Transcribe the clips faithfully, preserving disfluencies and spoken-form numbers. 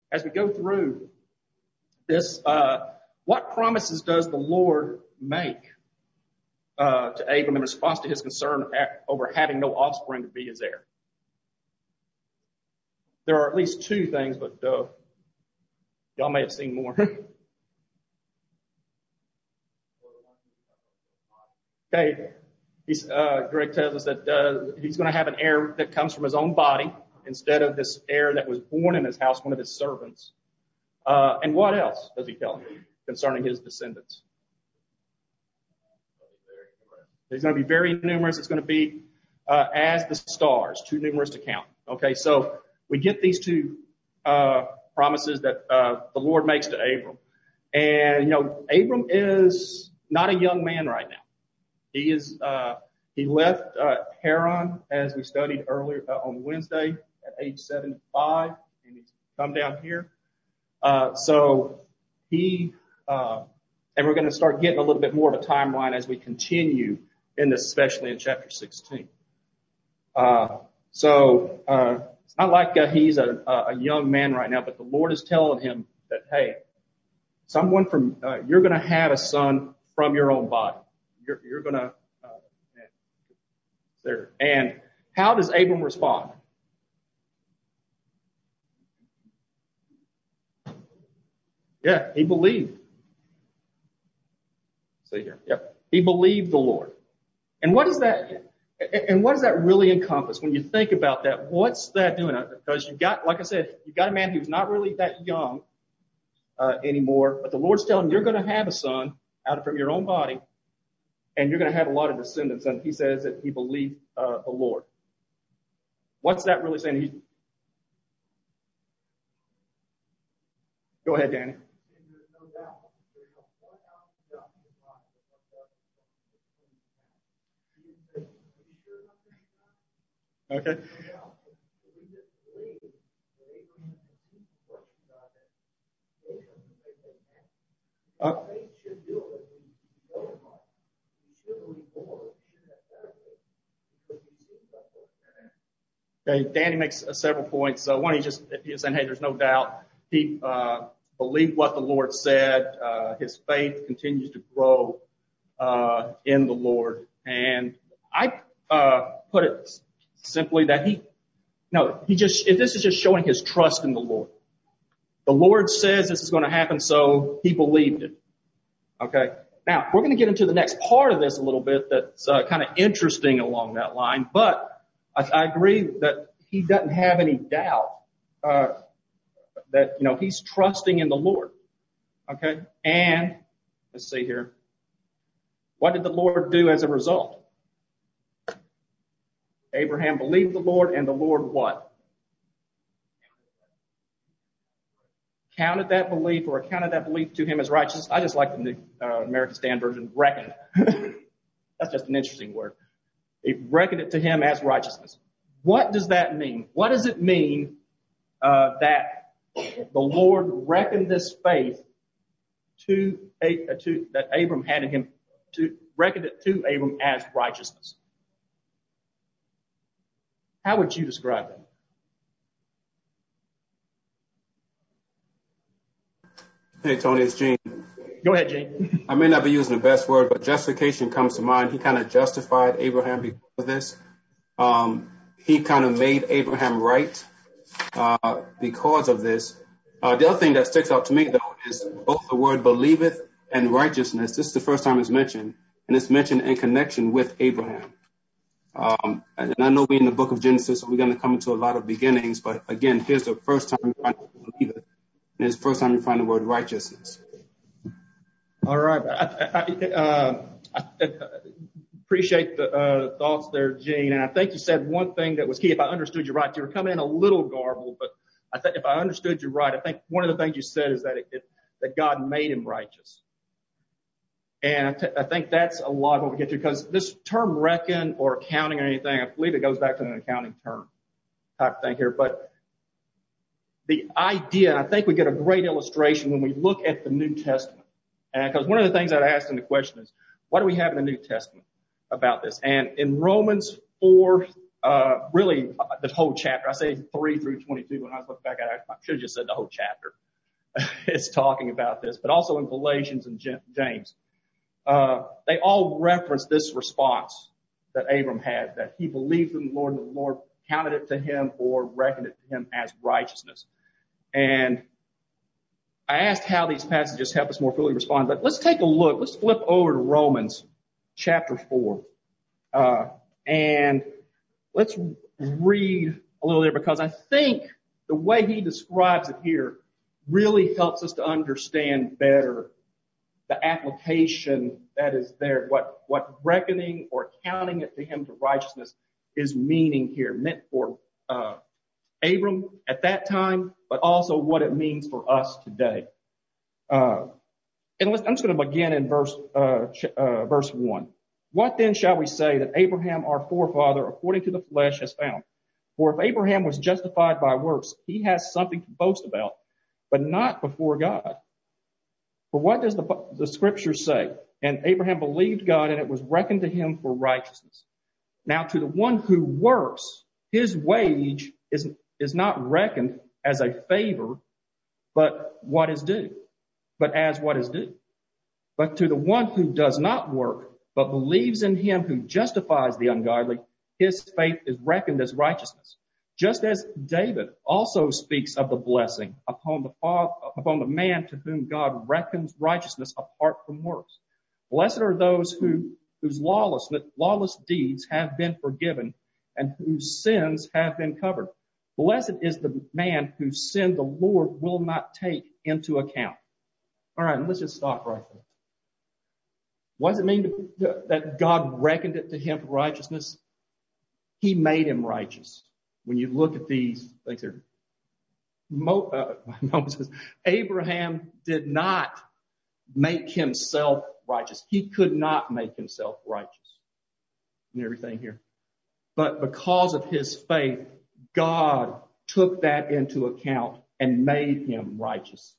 as we go through this, uh, what promises does the Lord make uh, to Abram in response to his concern at, over having no offspring to be his heir? There are at least two things, but uh, y'all may have seen more. Okay, he's, uh, Greg tells us that uh, he's going to have an heir that comes from his own body instead of this heir that was born in his house, one of his servants. Uh, and what else does he tell him concerning his descendants? He's going to be very numerous. It's going to be uh, as the stars, too numerous to count. Okay, so we get these two uh, promises that uh, the Lord makes to Abram. And, you know, Abram is not a young man right now. He is, uh, he left, uh, Haran, as we studied earlier uh, on Wednesday, at age seventy-five, and he's come down here. Uh, so he, uh, and we're going to start getting a little bit more of a timeline as we continue in this, especially in chapter sixteen. Uh, so, uh, it's not like uh, he's a, a young man right now, but the Lord is telling him that, hey, someone from, uh, you're going to have a son from your own body. You're, you're going to, uh, there. And how does Abram respond? Yeah, he believed. See here. Yep. He believed the Lord. And what is that? And what does that really encompass when you think about that? What's that doing? Because you got, like I said, you got a man who's not really that young uh, anymore, but the Lord's telling him you're going to have a son out from your own body. And you're going to have a lot of descendants. And he says that he believed uh, the Lord. What's that really saying? He... Go ahead, Danny. Okay. Uh, Okay, Danny makes uh, several points. Uh, one, he just he's saying, hey, there's no doubt. He uh, believed what the Lord said. Uh, his faith continues to grow uh, in the Lord. And I uh, put it simply that he, no, he just, this is just showing his trust in the Lord. The Lord says this is going to happen, so he believed it. Okay. Now, we're going to get into the next part of this a little bit that's uh, kind of interesting along that line, but I, I agree that he doesn't have any doubt uh, that, you know, he's trusting in the Lord. Okay. And let's see here. What did the Lord do as a result? Abraham believed the Lord, and the Lord what? Counted that belief or accounted that belief to him as righteous. I just like the New uh, American Standard Version, reckoned. That's just an interesting word. He reckoned it to him as righteousness. What does that mean? What does it mean uh, that the Lord reckoned this faith to, uh, to that Abram had in him, to reckoned it to Abram as righteousness? How would you describe that? Hey, Tony, it's Gene. Go ahead, Gene. I may not be using the best word, but justification comes to mind. He kind of justified Abraham because of this. Um, he kind of made Abraham right uh, because of this. Uh, the other thing that sticks out to me, though, is both the word believeth and righteousness. This is the first time it's mentioned, and it's mentioned in connection with Abraham. Um, and I know we're in the book of Genesis, so we're going to come into a lot of beginnings. But again, here's the first time we find the word believeth, and it's the first time we find the word righteousness. All right. I, I, uh, I, I appreciate the uh, thoughts there, Gene. And I think you said one thing that was key. If I understood you right, you were coming in a little garbled, but I think if I understood you right, I think one of the things you said is that it, it, that God made him righteous. And I, t- I think that's a lot of what we get to, because this term reckon or accounting or anything, I believe it goes back to an accounting term type of thing here. But the idea, and I think we get a great illustration when we look at the New Testament. And because one of the things I asked in the question is, what do we have in the New Testament about this? And in Romans four, uh, uh, really uh, the whole chapter. I say three through twenty-two. When I was looking back at it, I should have just said the whole chapter. It's talking about this, but also in Galatians and James. Uh, they all reference this response that Abram had, that he believed in the Lord and the Lord counted it to him or reckoned it to him as righteousness. And I asked how these passages help us more fully respond, but let's take a look. Let's flip over to Romans chapter four. Uh, and let's read a little there, because I think the way he describes it here really helps us to understand better the application that is there, what, what reckoning or counting it to him to righteousness is meaning here, meant for uh, Abram at that time, but also what it means for us today. Uh, and let's, I'm just going to begin in verse, uh, uh, verse one. What then shall we say that Abraham, our forefather, according to the flesh, has found? For if Abraham was justified by works, he has something to boast about, but not before God. For what does the, the scripture say? And Abraham believed God, and it was reckoned to him for righteousness. Now, to the one who works, his wage is, is not reckoned as a favor, but what is due, but as what is due. But to the one who does not work, but believes in him who justifies the ungodly, his faith is reckoned as righteousness. Just as David also speaks of the blessing upon the father, upon the man to whom God reckons righteousness apart from works. Blessed are those who, whose lawless, lawless deeds have been forgiven and whose sins have been covered. Blessed is the man whose sin the Lord will not take into account. All right, let's just stop right there. What does it mean to, that God reckoned it to him for righteousness? He made him righteous. When you look at these things here, Mo, uh, Moses, Abraham did not make himself righteous. He could not make himself righteous and everything here. But because of his faith, God took that into account and made him righteous.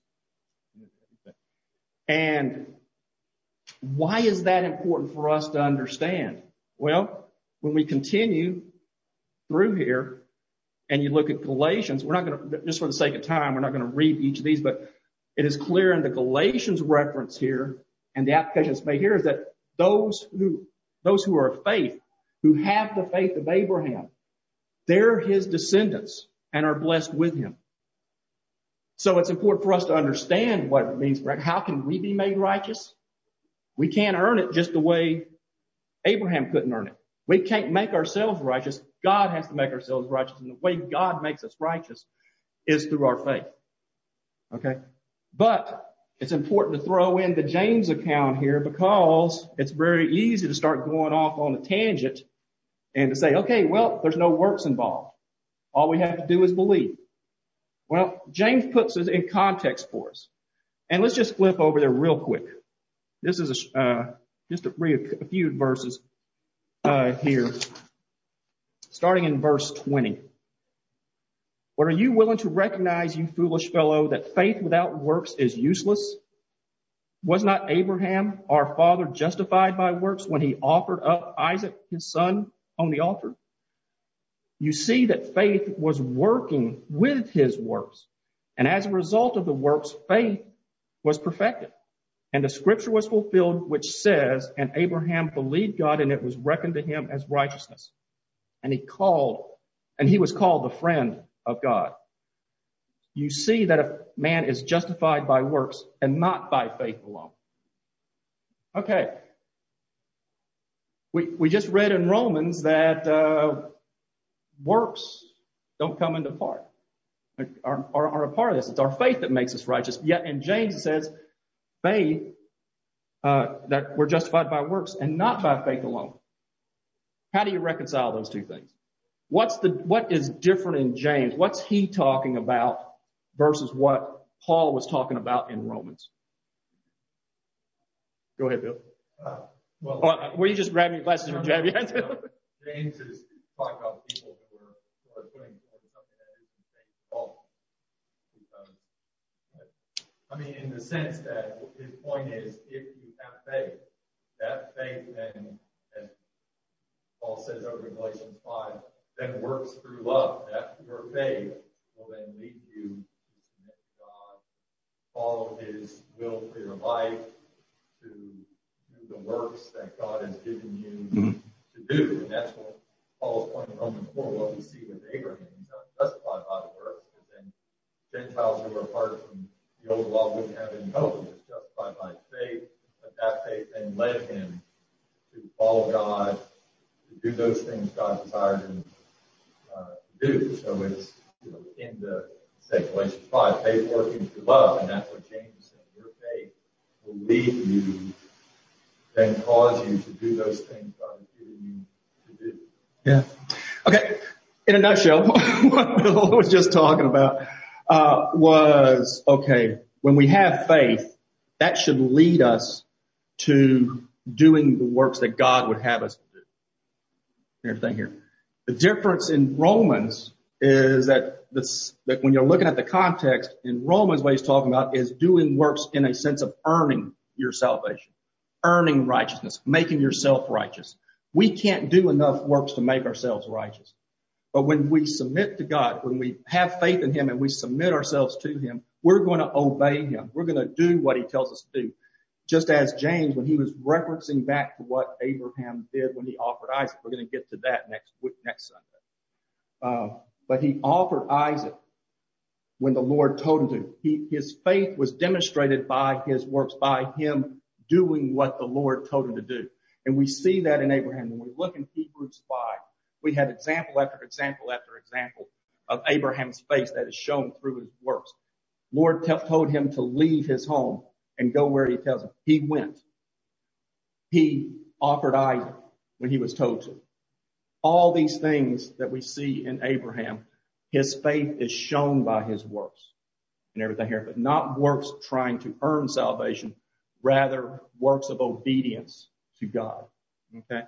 And why is that important for us to understand? Well, when we continue through here, and you look at Galatians, we're not going to, just for the sake of time, we're not going to read each of these, but it is clear in the Galatians reference here, and the application that's made here is that those who, those who are of faith, who have the faith of Abraham, they're his descendants and are blessed with him. So it's important for us to understand what it means. How can we be made righteous? We can't earn it just the way Abraham couldn't earn it. We can't make ourselves righteous. God has to make ourselves righteous. And the way God makes us righteous is through our faith. Okay? But it's important to throw in the James account here, because it's very easy to start going off on a tangent and to say, okay, well, there's no works involved. All we have to do is believe. Well, James puts it in context for us. And let's just flip over there real quick. This is a, uh, just to read a few verses uh, here. Starting in verse twenty. But are you willing to recognize, you foolish fellow, that faith without works is useless? Was not Abraham, our father, justified by works when he offered up Isaac, his son, on the altar? You see that faith was working with his works. And as a result of the works, faith was perfected. And the scripture was fulfilled, which says, and Abraham believed God, and it was reckoned to him as righteousness. And he called, and he was called the friend of God. You see that a man is justified by works and not by faith alone. Okay. We, we just read in Romans that, uh, works don't come into part, are, are, are a part of this. It's our faith that makes us righteous. Yet in James it says faith, uh, that we're justified by works and not by faith alone. How do you reconcile those two things? What's the, what is different in James? What's he talking about versus what Paul was talking about in Romans? Go ahead, Bill. Uh, well, oh, were you just grabbing your glasses and jabbing? No, no. James is talking about people who are, who are putting forward something that isn't faith at all. Because, I mean, in the sense that his point is, if you have faith, that faith then, as Paul says over in Galatians five, then works through love. That your faith will then lead you to submit to God, follow His will for your life, to do the works that God has given you mm-hmm. to do. And that's what Paul's point in Romans four, what we see with Abraham. He's not justified by the works, because then Gentiles who are apart from the old law wouldn't have any hope. He was justified by faith, but that faith then led him to follow God, to do those things God desired him uh, to do. So it's, you know, in the, say, Galatians five, faith working through love, and that's what James said. Your faith will lead you, then cause you to do those things God has given you to do. Yeah. Okay. In a nutshell, what Bill was just talking about uh, was, okay, when we have faith, that should lead us to doing the works that God would have us to do. Everything here. The difference in Romans is that this, that when you're looking at the context in Romans, what he's talking about is doing works in a sense of earning your salvation, earning righteousness, making yourself righteous. We can't do enough works to make ourselves righteous. But when we submit to God, when we have faith in Him and we submit ourselves to Him, we're going to obey Him. We're going to do what He tells us to do. Just as James, when he was referencing back to what Abraham did when he offered Isaac. We're going to get to that next week, next Sunday. Uh, but he offered Isaac when the Lord told him to. He, his faith was demonstrated by his works, by him doing what the Lord told him to do. And we see that in Abraham. When we look in Hebrews five, we have example after example after example of Abraham's faith that is shown through his works. Lord t- told him to leave his home and go where He tells him. He went. He offered Isaac when he was told to. All these things that we see in Abraham, his faith is shown by his works and everything here, but not works trying to earn salvation, rather works of obedience to God. Okay?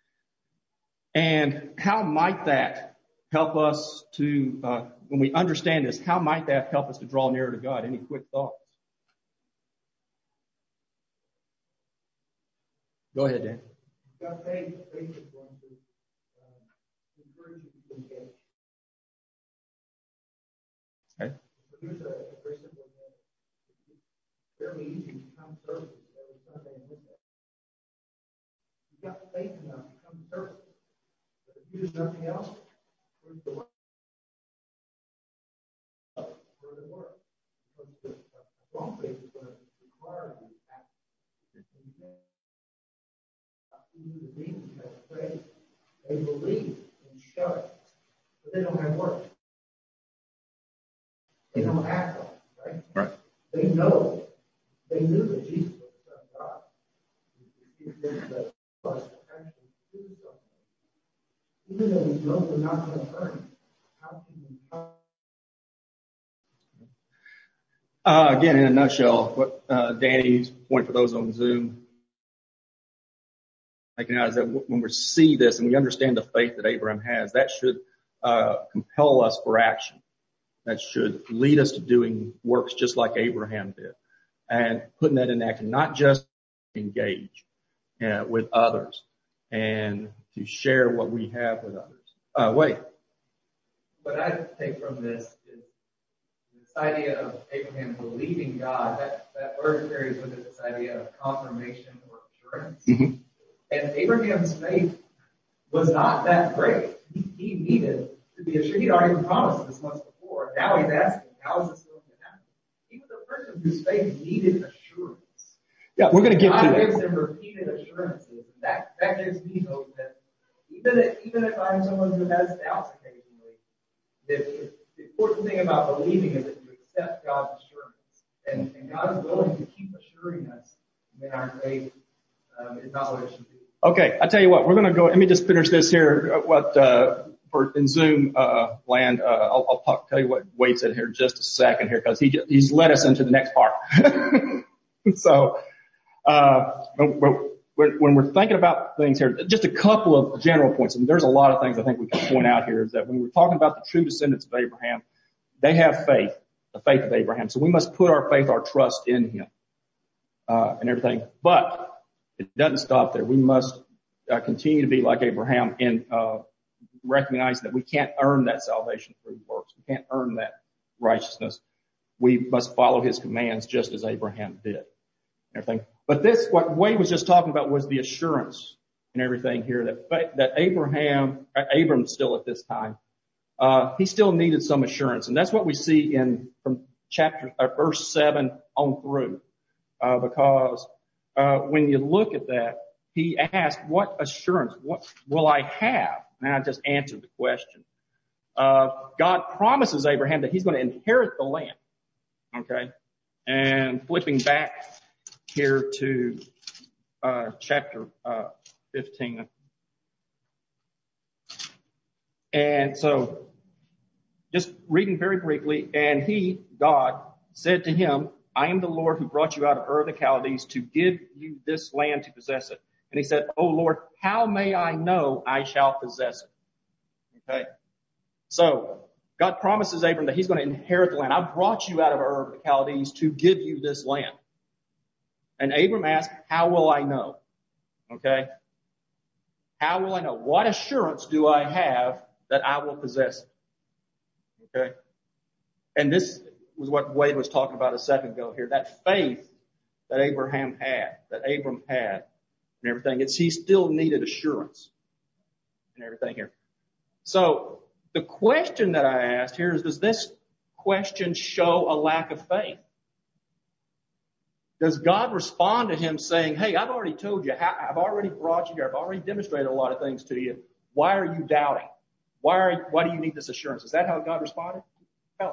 And how might that help us to, uh, when we understand this, how might that help us to draw nearer to God? Any quick thoughts? Go ahead, Dan. Got faith, faith is going to um, encourage you to engage. Okay. So here's a, a very simple example. It's fairly easy to come to services every Sunday and Wednesday. You've got faith enough to come to services. But if you do nothing else, where's the work? Where's the work? Because the wrong faith is going to require you to act. The demons have faith. They believe and show it, but they don't have work. They don't act on it, right? Right. They know. They knew that Jesus was the Son of God. If they must actually do something, even though we know we're not going to earn it, how can we come? Uh, again, in a nutshell, what uh, Danny's point for those on Zoom, making out is that when we see this and we understand the faith that Abraham has, that should uh, compel us for action. That should lead us to doing works just like Abraham did, and putting that in action, not just engage uh, with others and to share what we have with others. Uh, wait. What I take from this is this idea of Abraham believing God. That that word carries with it this idea of confirmation or assurance. Mm-hmm. And Abraham's faith was not that great. He, he needed to be assured. He'd already been promised this months before. Now he's asking, how is this going to happen? He was a person whose faith needed assurance. Yeah, we're going to get God to that. gives him repeated assurances. And that, that gives me hope that even if, even if I'm someone who has doubts occasionally, that the important thing about believing is that you accept God's assurance. And, and God is willing to keep assuring us when our faith um, is not what it should be. Okay, I tell you what, we're going to go. Let me just finish this here. What uh, for in Zoom uh, land? Uh, I'll, I'll talk, tell you what Wade said here in just a second here, because he he's led us into the next part. So uh, when, when we're thinking about things here, just a couple of general points, and there's a lot of things I think we can point out here. Is that when we're talking about the true descendants of Abraham, they have faith, the faith of Abraham. So we must put our faith, our trust in him uh, and everything. But it doesn't stop there. We must uh, continue to be like Abraham in uh, recognize that we can't earn that salvation through works. We can't earn that righteousness. We must follow his commands just as Abraham did. Everything. But this, what Wade was just talking about, was the assurance and everything here that that Abraham, Abram still at this time, uh, he still needed some assurance, and that's what we see in from chapter uh, verse seven on through, uh, because uh, when you look at that, he asked, "What assurance? What will I have?" And I just answered the question. Uh, God promises Abraham that he's going to inherit the land. Okay, and flipping back here to uh, chapter uh, fifteen. And so, just reading very briefly, and he, God, said to him, I am the Lord who brought you out of Ur of the Chaldees to give you this land to possess it. And he said, Oh Lord, how may I know I shall possess it? Okay. So, God promises Abram that he's going to inherit the land. I brought you out of Ur of the Chaldees to give you this land. And Abram asked, how will I know? Okay? How will I know? What assurance do I have that I will possess it? Okay? And this was what Wade was talking about a second ago here. That faith that Abraham had, that Abram had, and everything. It's, he still needed assurance and everything here. So, the question that I asked here is, does this question show a lack of faith? Does God respond to him saying, hey, I've already told you, I've already brought you here, I've already demonstrated a lot of things to you. Why are you doubting? Why are, why do you need this assurance? Is that how God responded? No.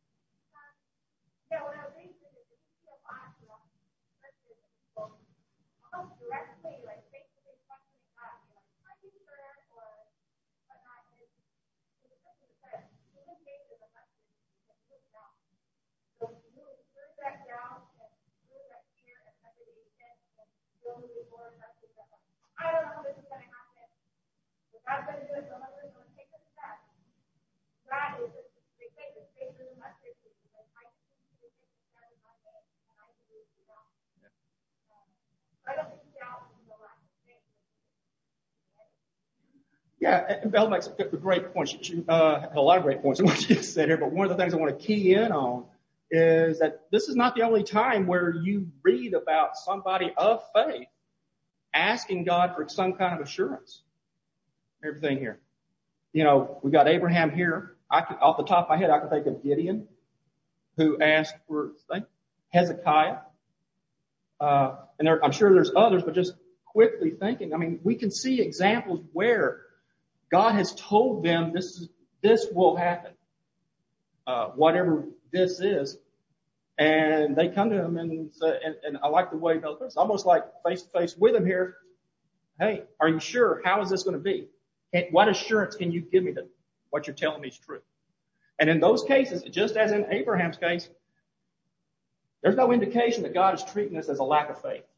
I don't know how this is going to happen. But God's going to do it. So I'm going to take this step. God is just the faith is faith in the mustard seed. Like I just need to take this step in my name, and I can do it now. I don't think doubt is the lack of faith. Yeah, and Belle makes a great point. She, she uh, a lot of great points in what she just said here. But one of the things I want to key in on is that this is not the only time where you read about somebody of faith asking God for some kind of assurance. Everything here. You know, we got Abraham here. I can, off the top of my head, I can think of Gideon, who asked for like, Hezekiah. Uh, and there, I'm sure there's others, but just quickly thinking, I mean, we can see examples where God has told them this is, this will happen. Uh, whatever this is. And they come to him and say, and, and I like the way it's almost like face to face with him here. Hey, are you sure? How is this going to be? Can, what assurance can you give me that what you're telling me is true? And in those cases, just as in Abraham's case, there's no indication that God is treating this as a lack of faith.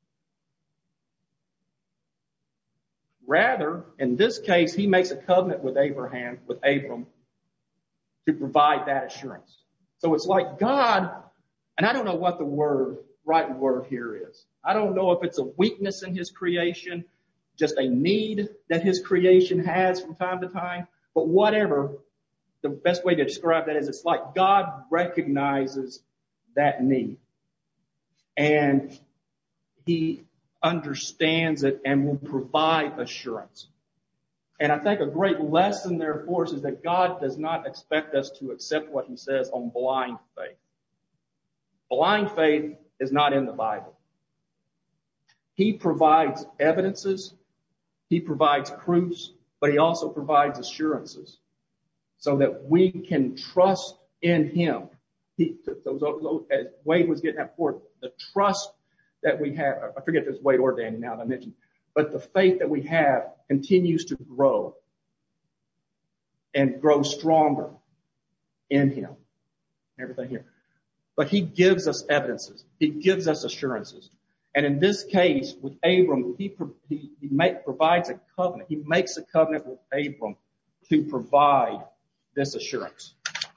Rather, in this case, he makes a covenant with Abraham, with Abram, to provide that assurance. So it's like God, and I don't know what the word, right word here is. I don't know if it's a weakness in his creation, just a need that his creation has from time to time, but whatever, the best way to describe that is it's like God recognizes that need. And he understands it and will provide assurance. And I think a great lesson there for us is that God does not expect us to accept what he says on blind faith. Blind faith is not in the Bible. He provides evidences, he provides proofs, but he also provides assurances so that we can trust in him. He, as Wade was getting at before, the trust that we have, I forget if it's Wade or Danny now that I mentioned, but the faith that we have continues to grow and grow stronger in him. Everything here. But he gives us evidences. He gives us assurances. And in this case, with Abram, he, he, he make, provides a covenant. He makes a covenant with Abram to provide this assurance.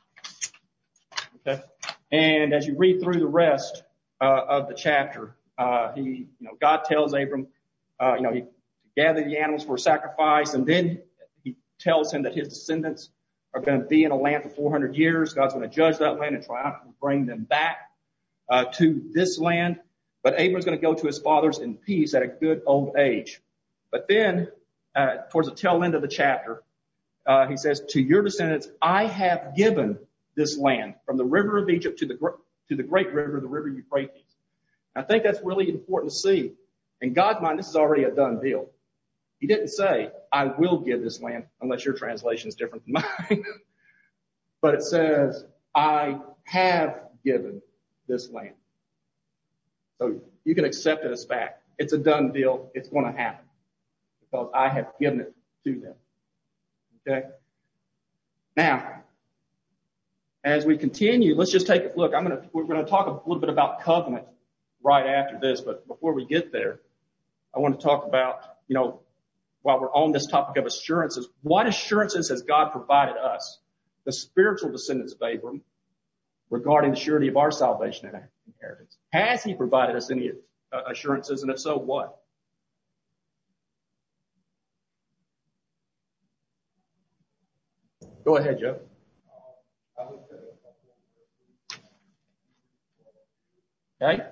Okay? And as you read through the rest uh, of the chapter, uh, he, you know, God tells Abram, Uh, you know, he gathered the animals for a sacrifice, and then he tells him that his descendants are going to be in a land for four hundred years. God's going to judge that land and triumphantly bring them back uh, to this land. But Abram's going to go to his fathers in peace at a good old age. But then, uh, towards the tail end of the chapter, uh, he says, to your descendants, I have given this land from the river of Egypt to the, to the great river, the river Euphrates. I think that's really important to see. In God's mind, this is already a done deal. He didn't say, I will give this land, unless your translation is different than mine. But it says, I have given this land. So you can accept it as fact. It's a done deal. It's going to happen because I have given it to them. Okay? Now, as we continue, let's just take a look. I'm going to, we're going to talk a little bit about covenant right after this, but before we get there, I want to talk about, you know, while we're on this topic of assurances, what assurances has God provided us, the spiritual descendants of Abram, regarding the surety of our salvation and inheritance? Has he provided us any uh, assurances, and if so, what? Go ahead, Joe. Okay.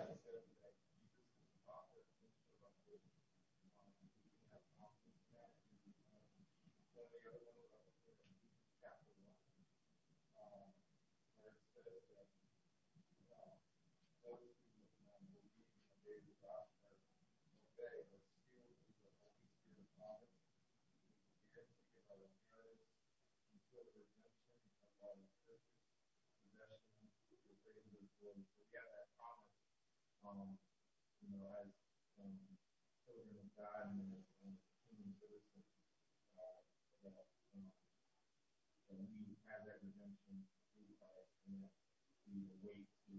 Um, you know, as um, children of God and, and human citizens, uh, that um, and we have that redemption through Christ, and that we await to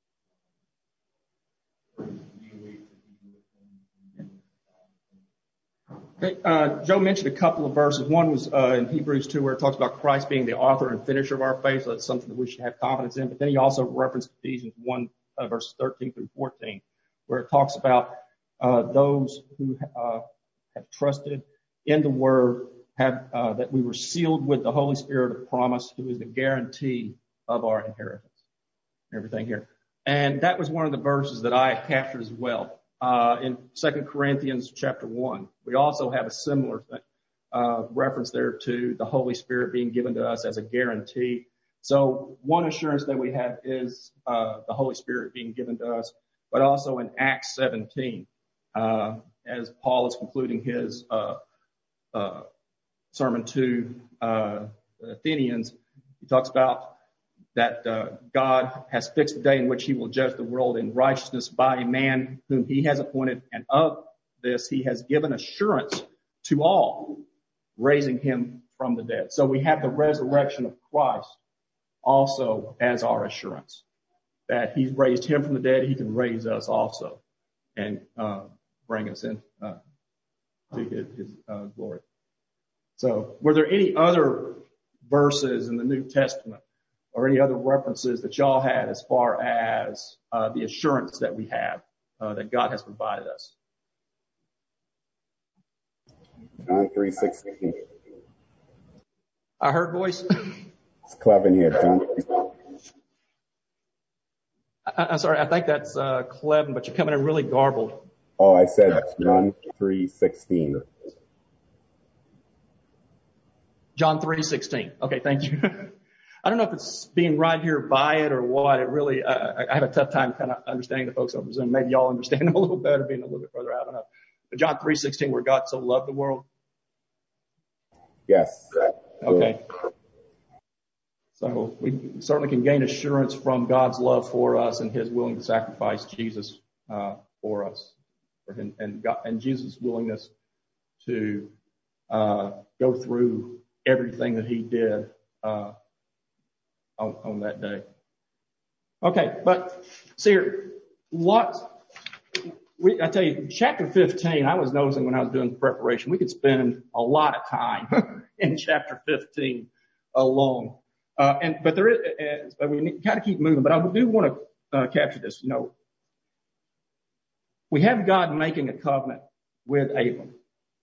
um, we await to be with Him and be with God. Okay, uh, Joe mentioned a couple of verses. One was uh, in Hebrews two, where it talks about Christ being the author and finisher of our faith. So that's something that we should have confidence in. But then he also referenced Ephesians one. Uh, verses thirteen through fourteen, where it talks about uh, those who uh, have trusted in the Word, have uh, that we were sealed with the Holy Spirit of promise, who is the guarantee of our inheritance. Everything here, and that was one of the verses that I captured as well uh, in Second Corinthians chapter one. We also have a similar thing, uh, reference there to the Holy Spirit being given to us as a guarantee. So one assurance that we have is uh, the Holy Spirit being given to us, but also in Acts seventeen, uh, as Paul is concluding his uh, uh, sermon to uh, the Athenians, he talks about that uh, God has fixed the day in which he will judge the world in righteousness by a man whom he has appointed, and of this he has given assurance to all, raising him from the dead. So we have the resurrection of Christ also as our assurance that he's raised him from the dead. He can raise us also and uh, bring us in uh, to his, his uh, glory. So were there any other verses in the New Testament or any other references that y'all had as far as uh, the assurance that we have uh, that God has provided us? John three sixteen. I heard voice. It's Clevin here, John. I, I'm sorry, I think that's uh, Clevin, but you're coming in really garbled. Oh, I said John three sixteen. John three sixteen. Okay, thank you. I don't know if it's being right here by it or what. It really, uh, I have a tough time kind of understanding the folks over Zoom. Maybe y'all understand them a little better, being a little bit further out. I don't know. But John three sixteen, where God so loved the world. Yes. Okay. So we certainly can gain assurance from God's love for us and his willing to sacrifice Jesus uh, for us, for him, and God, and Jesus' willingness to uh, go through everything that he did uh, on, on that day. Okay, but see here, what we, I tell you, chapter fifteen, I was noticing when I was doing the preparation, we could spend a lot of time in chapter fifteen alone. Uh, and, but there is, uh, we got to keep moving, but I do want to uh, capture this. You know, we have God making a covenant with Abram.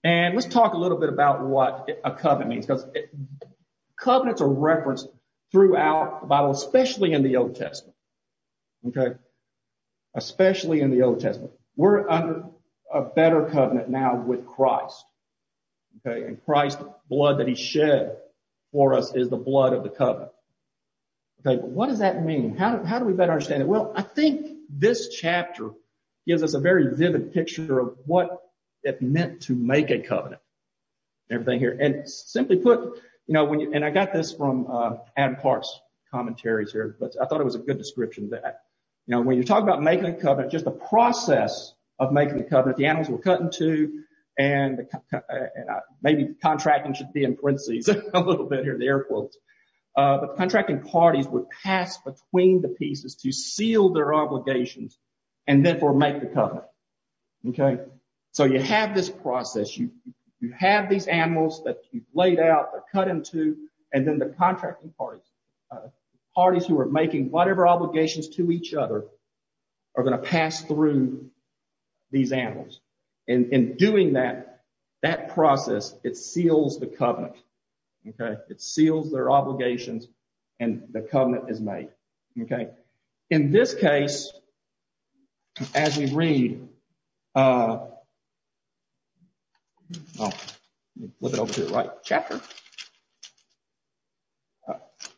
And let's talk a little bit about what a covenant means, because it, covenants are referenced throughout the Bible, especially in the Old Testament. Okay? Especially in the Old Testament. We're under a better covenant now with Christ. Okay? And Christ's blood that he shed for us is the blood of the covenant. Okay, but what does that mean? How do, how do we better understand it? Well, I think this chapter gives us a very vivid picture of what it meant to make a covenant. Everything here. And simply put, you know, when you, and I got this from uh, Adam Clark's commentaries here, but I thought it was a good description of that. You know, when you talk about making a covenant, just the process of making the covenant, the animals were cut in two, and, the, and I, maybe contracting should be in parentheses a little bit here, the air quotes. Uh, but the contracting parties would pass between the pieces to seal their obligations and therefore make the covenant. Okay? So you have this process. You, you have these animals that you've laid out, they're cut in two, and then the contracting parties, uh, parties who are making whatever obligations to each other are going to pass through these animals. And in doing that, that process, it seals the covenant. Okay, it seals their obligations, and the covenant is made. Okay, in this case, as we read, uh, oh, let me flip it over to the right chapter. Uh,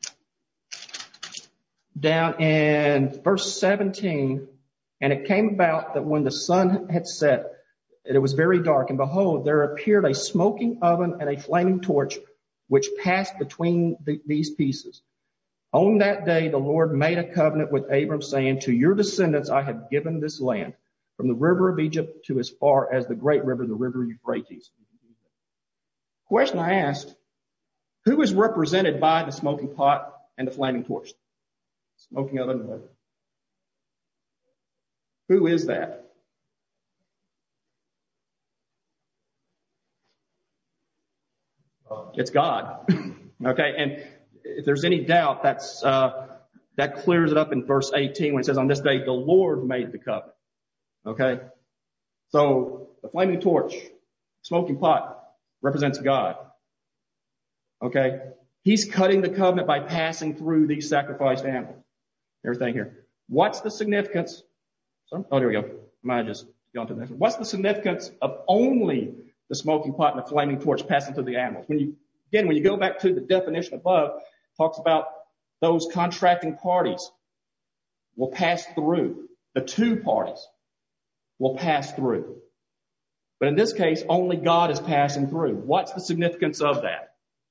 down in verse seventeen, and it came about that when the sun had set, it was very dark, and behold, there appeared a smoking oven and a flaming torch, which passed between the, these pieces. On that day, the Lord made a covenant with Abram, saying, to your descendants I have given this land, from the river of Egypt to as far as the great river, the river Euphrates. Question I asked, who is represented by the smoking pot and the flaming torch? Smoking oven. Who is that? It's God. Okay, and if there's any doubt, that's uh, that clears it up in verse eighteen when it says, on this day the Lord made the covenant. Okay, so the flaming torch, smoking pot, represents God. Okay, he's cutting the covenant by passing through these sacrificed animals. Everything here. What's the significance? Oh, there we go. I might have just gone to the next one. What's the significance of only the smoking pot and the flaming torch passing through the animals? When you, again, when you go back to the definition above, it talks about those contracting parties will pass through. The two parties will pass through. But in this case, only God is passing through. What's the significance of that?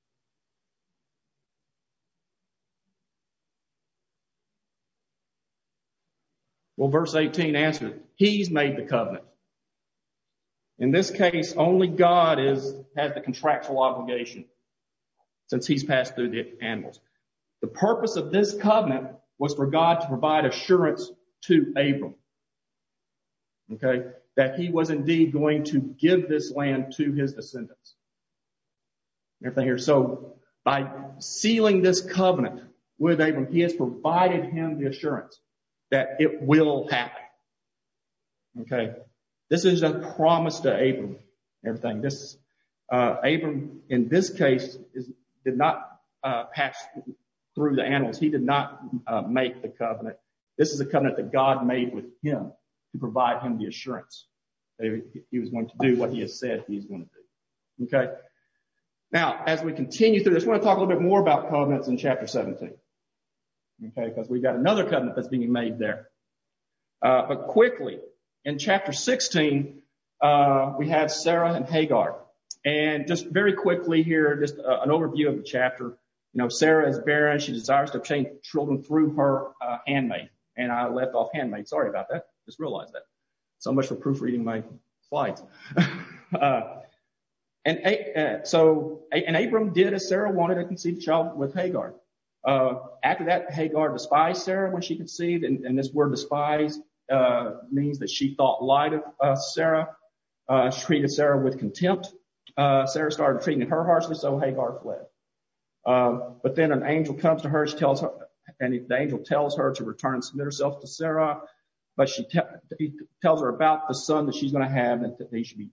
Well, verse eighteen answers, he's made the covenant. In this case, only God is, has the contractual obligation since he's passed through the animals. The purpose of this covenant was for God to provide assurance to Abram. Okay? That he was indeed going to give this land to his descendants. Everything here. So by sealing this covenant with Abram, he has provided him the assurance that it will happen. Okay? This is a promise to Abram. Everything. This, uh, Abram, in this case, is, did not uh, pass through the animals. He did not uh, make the covenant. This is a covenant that God made with him to provide him the assurance that he was going to do what he has said he is going to do. Okay? Now, as we continue through this, I want to talk a little bit more about covenants in chapter seventeen. Okay? Because we've got another covenant that's being made there. Uh, but quickly, in chapter sixteen, uh, we have Sarah and Hagar. And just very quickly here, just uh, an overview of the chapter. You know, Sarah is barren. She desires to obtain children through her uh, handmaid. And I left off handmaid. Sorry about that. Just realized that. So much for proofreading my slides. uh, and uh, so, and Abram did as Sarah wanted, to conceive a child with Hagar. Uh, after that, Hagar despised Sarah when she conceived. And, and this word despise uh, means that she thought light of uh, Sarah. Uh, she treated Sarah with contempt. Uh, Sarah started treating her harshly, so Hagar fled. Uh, but then an angel comes to her, she tells her, and the angel tells her to return and submit herself to Sarah, but she te- he tells her about the son that she's going to have, and that he should be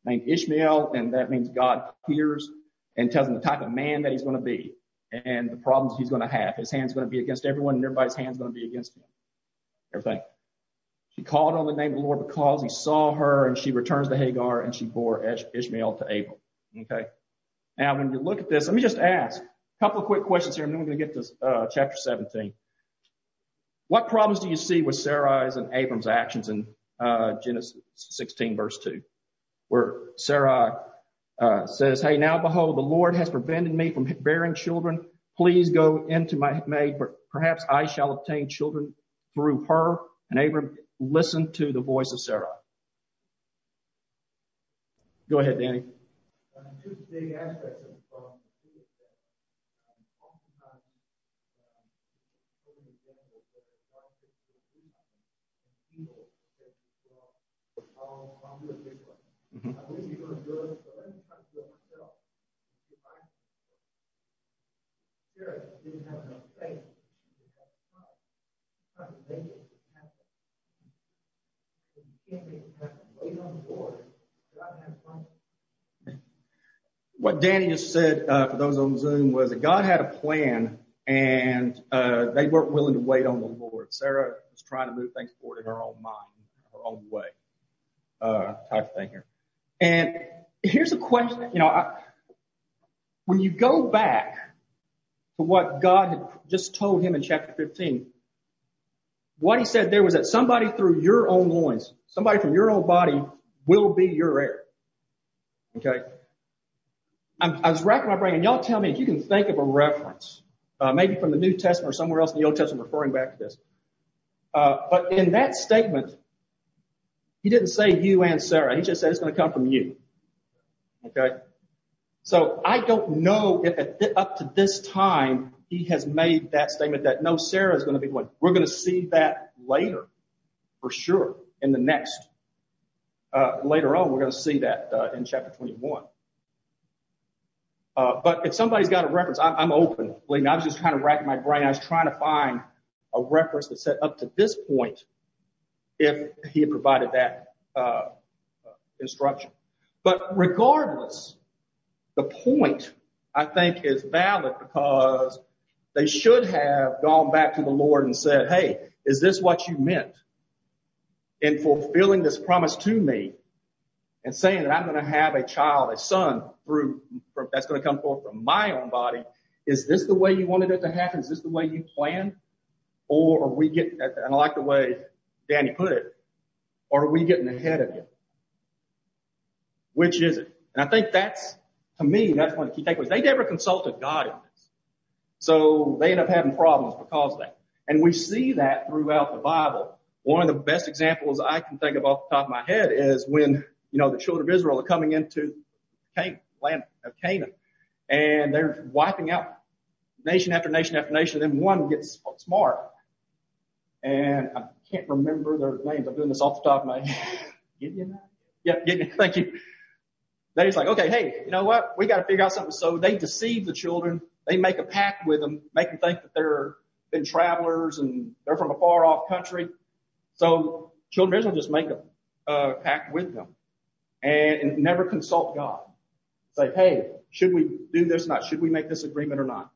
named Ishmael, and that means God hears, and tells him the type of man that he's going to be and the problems he's going to have. His hand's going to be against everyone, and everybody's hand's going to be against him. Everything. She called on the name of the Lord because he saw her, and she returns to Hagar, and she bore Ishmael to Abram. Okay. Now, when you look at this, let me just ask a couple of quick questions here, and then we're going to get to uh, chapter seventeen. What problems do you see with Sarai's and Abram's actions in uh, Genesis sixteen, verse two, where Sarai uh, says, hey, now behold, the Lord has prevented me from bearing children. Please go into my maid, perhaps I shall obtain children through her. And Abram listened to the voice of Sarai. Go ahead, Danny. Uh, two big aspects of the problem is that um, oftentimes um, so many examples where God says to do something and people say, well, I'll, I'll do it this way. Mm-hmm. I believe you're going to do it, but let me try to do it myself. If I can do it. Sarah didn't have enough faith. She didn't have time. Trying to make it happen. If you can't make it happen, wait on the Lord. God has plans. What Danny just said, uh, for those on Zoom, was that God had a plan, and uh, they weren't willing to wait on the Lord. Sarah was trying to move things forward in her own mind, her own way, uh, type of thing here. And here's a question, you know, I, when you go back to what God had just told him in chapter fifteen, what he said there was that somebody through your own loins, somebody from your own body will be your heir. Okay? I'm, I was racking my brain, and y'all tell me if you can think of a reference, uh, maybe from the New Testament or somewhere else in the Old Testament referring back to this. Uh, but in that statement, he didn't say you and Sarah. He just said it's going to come from you. Okay? So I don't know if at th- up to this time he has made that statement that no, Sarah is going to be the one. We're going to see that later, for sure, in the next. Uh, later on, we're going to see that uh, in chapter twenty-one. Uh, but if somebody's got a reference, I'm, I'm open. Believe me, I was just kind of racking my brain. I was trying to find a reference that said up to this point, if he had provided that uh, instruction. But regardless, the point, I think, is valid because they should have gone back to the Lord and said, hey, is this what you meant in fulfilling this promise to me and saying that I'm going to have a child, a son, through from, that's going to come forth from my own body? Is this the way you wanted it to happen? Is this the way you planned? Or are we getting, and I like the way Danny put it, or are we getting ahead of you? Which is it? And I think that's, to me, that's one of the key takeaways. They never consulted God in this. So they end up having problems because of that. And we see that throughout the Bible. One of the best examples I can think of off the top of my head is when, you know, the children of Israel are coming into Canaan, land of Canaan, and they're wiping out nation after nation after nation, and then one gets smart. And I can't remember their names. I'm doing this off the top of my head. Gideon? Yep, Gideon. Thank you. They're just like, okay, hey, you know what? We got to figure out something. So they deceive the children. They make a pact with them, make them think that they're been travelers and they're from a far off country. So children of Israel just make a uh, pact with them and, and never consult God. Say, hey, should we do this or not? Should we make this agreement or not?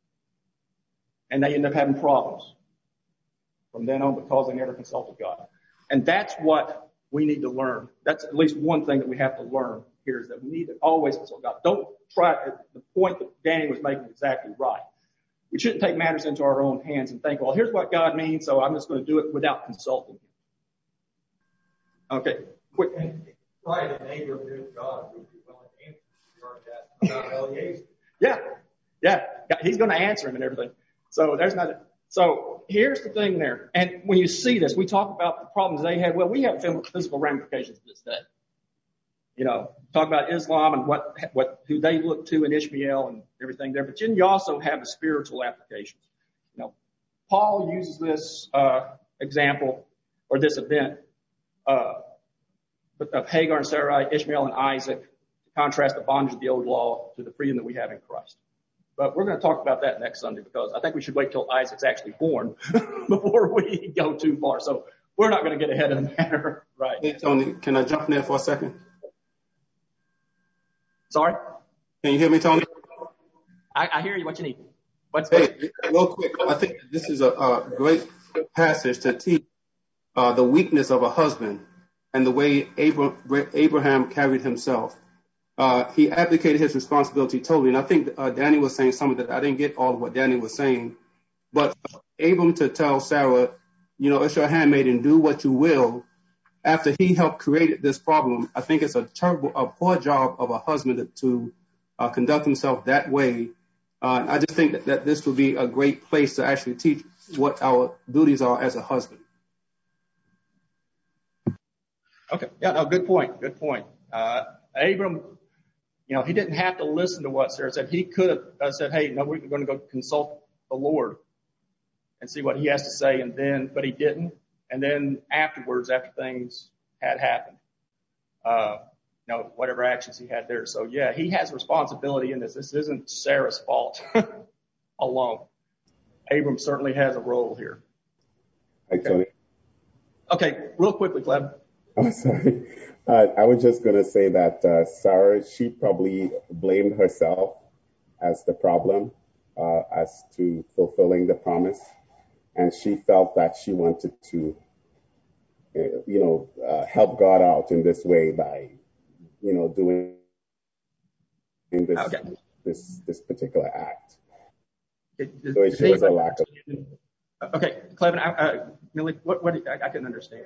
And they end up having problems from then on because they never consulted God. And that's what we need to learn. That's at least one thing that we have to learn here is that we need to always consult God. Don't try, the point that Danny was making exactly right. We shouldn't take matters into our own hands and think, well, here's what God means, so I'm just going to do it without consulting Him. Okay, quick. Right, a neighbor knew God would be willing to answer. You already asked about Eliezer. Yeah, yeah, He's going to answer him and everything. So there's not. So here's the thing there. And when you see this, we talk about the problems they had. Well, we have physical ramifications to this day. You know, talk about Islam and what, what, who they look to in Ishmael and everything there. But then you also have the spiritual applications. You know, Paul uses this, uh, example or this event, uh, of Hagar and Sarai, Ishmael and Isaac to contrast the bondage of the old law to the freedom that we have in Christ. But we're going to talk about that next Sunday because I think we should wait till Isaac's actually born before we go too far. So we're not going to get ahead of the matter. Right. Hey, Tony, can I jump in there for a second? Sorry? Can you hear me, Tony? I, I hear you. What you need? What's, Hey, what's real quick, I think this is a, a great passage to teach uh, the weakness of a husband and the way Abra- Abraham carried himself. Uh, he abdicated his responsibility totally. And I think uh, Danny was saying something that I didn't get all of what Danny was saying. But Abram to tell Sarah, you know, it's your handmaid and do what you will, after he helped create this problem, I think it's a terrible, a poor job of a husband to uh, conduct himself that way. Uh, I just think that, that this would be a great place to actually teach what our duties are as a husband. Okay. Yeah, no, good point. Good point. Uh, Abram, you know, he didn't have to listen to what Sarah said. He could have uh, said, hey, no, we're going to go consult the Lord and see what he has to say. And then, but he didn't. And then afterwards, after things had happened, uh, you know, whatever actions he had there. So, yeah, he has responsibility in this. This isn't Sarah's fault alone. Abram certainly has a role here. Hi, Tony. Okay, real quickly, Clem. I'm sorry. Uh, I was just going to say that uh, Sarah, she probably blamed herself as the problem, uh, as to fulfilling the promise. And she felt that she wanted to, uh, you know, uh, help God out in this way by, you know, doing this Okay. this this particular act. It, it, So it shows a lack of. Okay, Clevin, I, I, Millie, what, what, I, I couldn't understand.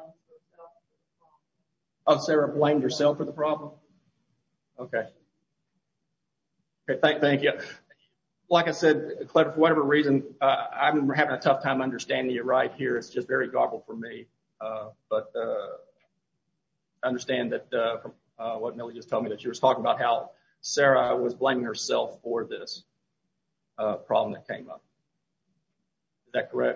Oh, Sarah blamed herself for the problem? Okay. Okay, thank, thank you. Like I said, Clevin, for whatever reason, uh, I'm having a tough time understanding you right here. It's just very garbled for me. Uh, but uh, I understand that uh, from uh, what Millie just told me, that she was talking about how Sarah was blaming herself for this uh, problem that came up. Is that correct?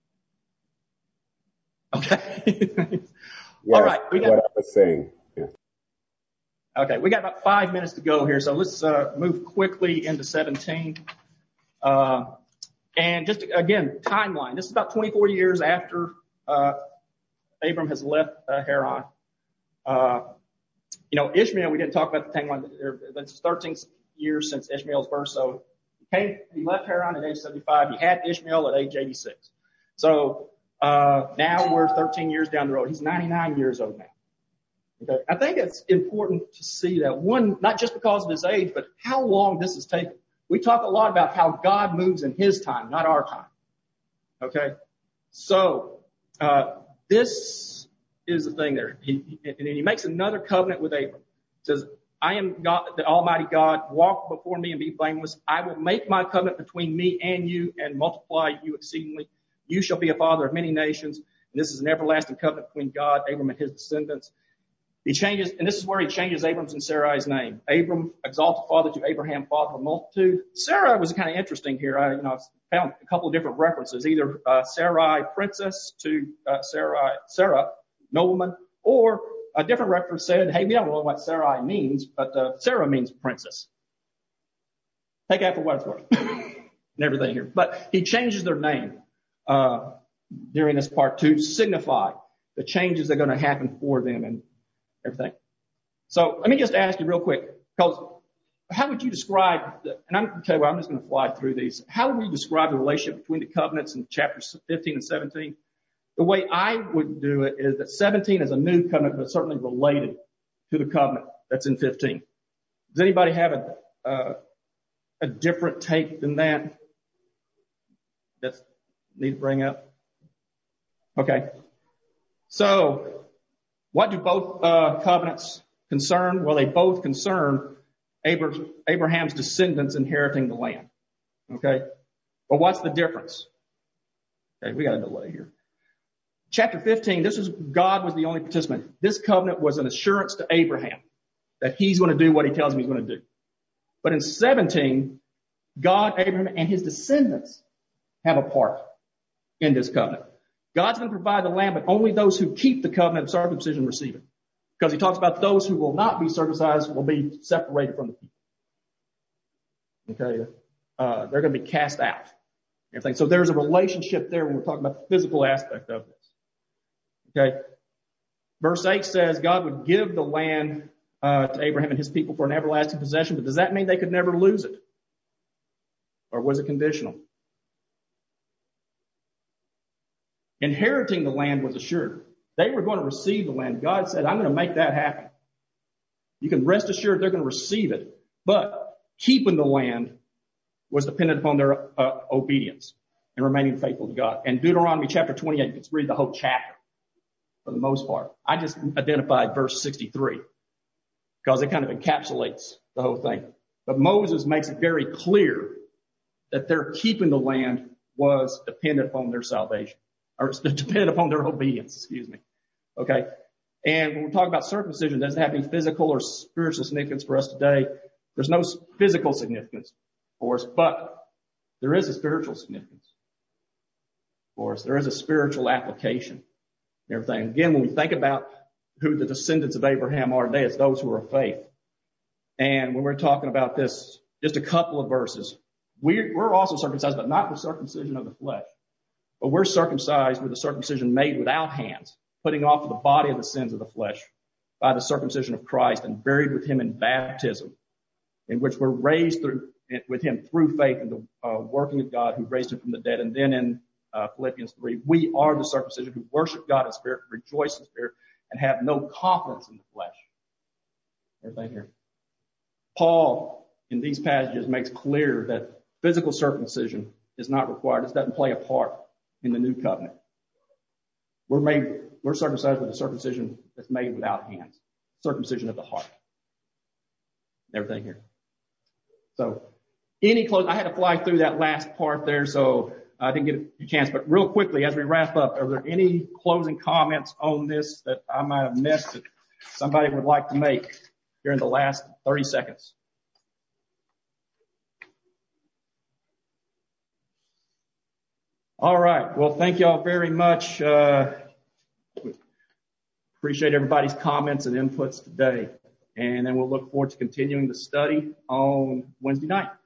Okay. Yes, all right. We got, what I was saying. Yeah. okay, we got about five minutes to go here, so let's uh, move quickly into seventeen. Uh, and just, again, timeline. This is about twenty-four years after uh, Abram has left uh, Haran. Uh, you know, Ishmael, we didn't talk about the timeline. It's thirteen years since Ishmael's birth, so he came, he left Haran at age seventy-five. He had Ishmael at age eighty-six. So uh, now we're thirteen years down the road. He's ninety-nine years old now. Okay. I think it's important to see that, one, not just because of his age, but how long this has taken. We talk a lot about how God moves in his time, not our time. Okay. So, uh, this is the thing there. He, he, and he makes another covenant with Abram. He says, I am God, the Almighty God, walk before me and be blameless. I will make my covenant between me and you and multiply you exceedingly. You shall be a father of many nations. And this is an everlasting covenant between God, Abram, and his descendants. He changes, and this is where he changes Abram's and Sarai's name. Abram, exalted father, to Abraham, father of a multitude. Sarai was kind of interesting here. I, you know, I found a couple of different references, either uh, Sarai, princess, to uh, Sarai, Sarah, nobleman, or a different reference said, hey, we don't know what Sarai means, but uh, Sarah means princess. Take that for what it's worth and everything here. But he changes their name uh, during this part to signify the changes that are going to happen for them and everything. So let me just ask you real quick, because how would you describe, the, and I'm going to tell you what, I'm just going to fly through these. How would you describe the relationship between the covenants in chapters fifteen and seventeen? The way I would do it is that seventeen is a new covenant, but certainly related to the covenant that's in fifteen. Does anybody have a, uh, a different take than that? That's need to bring up? Okay. So, what do both uh, covenants concern? Well, they both concern Abra- Abraham's descendants inheriting the land. Okay? But what's the difference? Okay, we got a delay here. Chapter fifteen, this is God was the only participant. This covenant was an assurance to Abraham that he's going to do what he tells him he's going to do. But in seventeen, God, Abraham, and his descendants have a part in this covenant. God's going to provide the land, but only those who keep the covenant of circumcision receive it. Because he talks about those who will not be circumcised will be separated from the people. Okay? Uh, they're going to be cast out. Everything. So there's a relationship there when we're talking about the physical aspect of this. Okay? Verse eight says God would give the land uh, to Abraham and his people for an everlasting possession, but does that mean they could never lose it? Or was it conditional? Inheriting the land was assured. They were going to receive the land. God said, I'm going to make that happen. You can rest assured they're going to receive it. But keeping the land was dependent upon their uh, obedience and remaining faithful to God. And Deuteronomy chapter twenty-eight, you can read the whole chapter for the most part. I just identified verse sixty-three because it kind of encapsulates the whole thing. But Moses makes it very clear that their keeping the land was dependent upon their salvation, or dependent upon their obedience, excuse me. Okay. And when we talk about circumcision, does it have any physical or spiritual significance for us today? There's no physical significance for us, but there is a spiritual significance for us. There is a spiritual application and everything. Again, when we think about who the descendants of Abraham are today, it's those who are of faith. And when we're talking about this, just a couple of verses, we're, we're also circumcised, but not the circumcision of the flesh. But we're circumcised with the circumcision made without hands, putting off the body of the sins of the flesh by the circumcision of Christ and buried with him in baptism, in which we're raised through, with him through faith in the uh, working of God who raised him from the dead. And then in uh, Philippians three, we are the circumcision who worship God in spirit, rejoice in spirit, and have no confidence in the flesh. Everything here. Paul, in these passages, makes clear that physical circumcision is not required. It doesn't play a part in the new covenant. We're made, we're circumcised with a circumcision that's made without hands. Circumcision of the heart. Everything here. So, any close, I had to fly through that last part there, so I didn't get a chance. But real quickly, as we wrap up, are there any closing comments on this that I might have missed that somebody would like to make here in the last thirty seconds? All right. Well, thank you all very much. Uh, appreciate everybody's comments and inputs today. And then we'll look forward to continuing the study on Wednesday night.